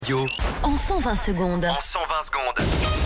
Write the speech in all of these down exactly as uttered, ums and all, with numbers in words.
Yo. En cent vingt secondes. En cent vingt secondes.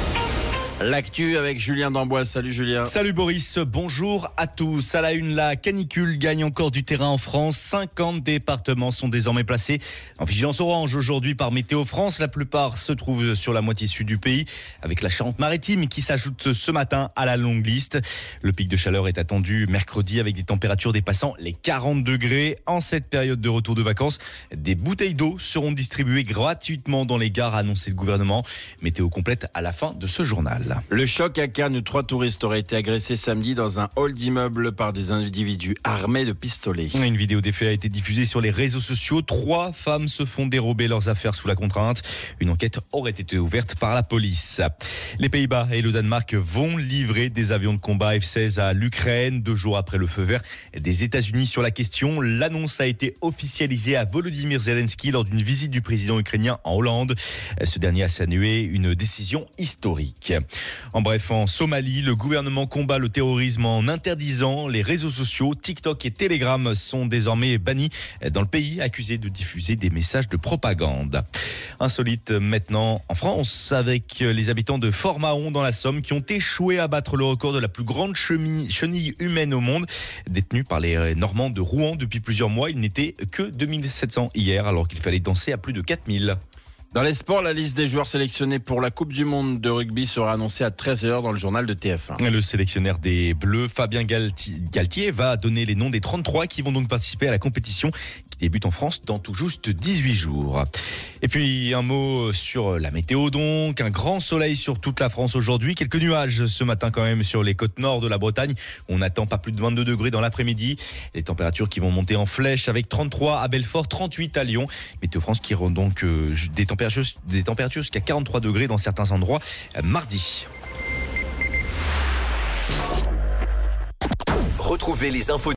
L'actu avec Julien Damboise. Salut Julien. Salut Boris, bonjour à tous. À la une, la canicule gagne encore du terrain en France. cinquante départements sont désormais placés en vigilance orange aujourd'hui par Météo France. La plupart se trouvent sur la moitié sud du pays, avec la Charente-Maritime qui s'ajoute ce matin à la longue liste. Le pic de chaleur est attendu mercredi avec des températures dépassant les quarante degrés. En cette période de retour de vacances, des bouteilles d'eau seront distribuées gratuitement dans les gares, a annoncé le gouvernement. Météo complète à la fin de ce journal. Le choc à Cannes où trois touristes auraient été agressés samedi dans un hall d'immeuble par des individus armés de pistolets. Une vidéo des faits a été diffusée sur les réseaux sociaux. Trois femmes se font dérober leurs affaires sous la contrainte. Une enquête aurait été ouverte par la police. Les Pays-Bas et le Danemark vont livrer des avions de combat F seize à l'Ukraine. Deux jours après le feu vert des États-Unis sur la question, l'annonce a été officialisée à Volodymyr Zelensky lors d'une visite du président ukrainien en Hollande. Ce dernier a salué une décision historique. En bref, en Somalie, le gouvernement combat le terrorisme en interdisant les réseaux sociaux. TikTok et Telegram sont désormais bannis dans le pays, accusés de diffuser des messages de propagande. Insolite maintenant en France, avec les habitants de Fort-Mahon dans la Somme qui ont échoué à battre le record de la plus grande chenille humaine au monde. Détenue par les Normands de Rouen depuis plusieurs mois, il n'était que deux mille sept cents hier, alors qu'il fallait danser à plus de quatre mille. Dans les sports, la liste des joueurs sélectionnés pour la Coupe du Monde de rugby sera annoncée à treize heures dans le journal de T F un. Le sélectionneur des Bleus, Fabien Galtier, va donner les noms des trente-trois qui vont donc participer à la compétition qui débute en France dans tout juste dix-huit jours. Et puis un mot sur la météo donc, un grand soleil sur toute la France aujourd'hui, quelques nuages ce matin quand même sur les côtes nord de la Bretagne. On n'attend pas plus de vingt-deux degrés dans l'après-midi. Les températures qui vont monter en flèche avec trente-trois à Belfort, trente-huit à Lyon. Météo France qui rend donc euh, des températures des températures jusqu'à quarante-trois degrés dans certains endroits mardi. Retrouvez les infos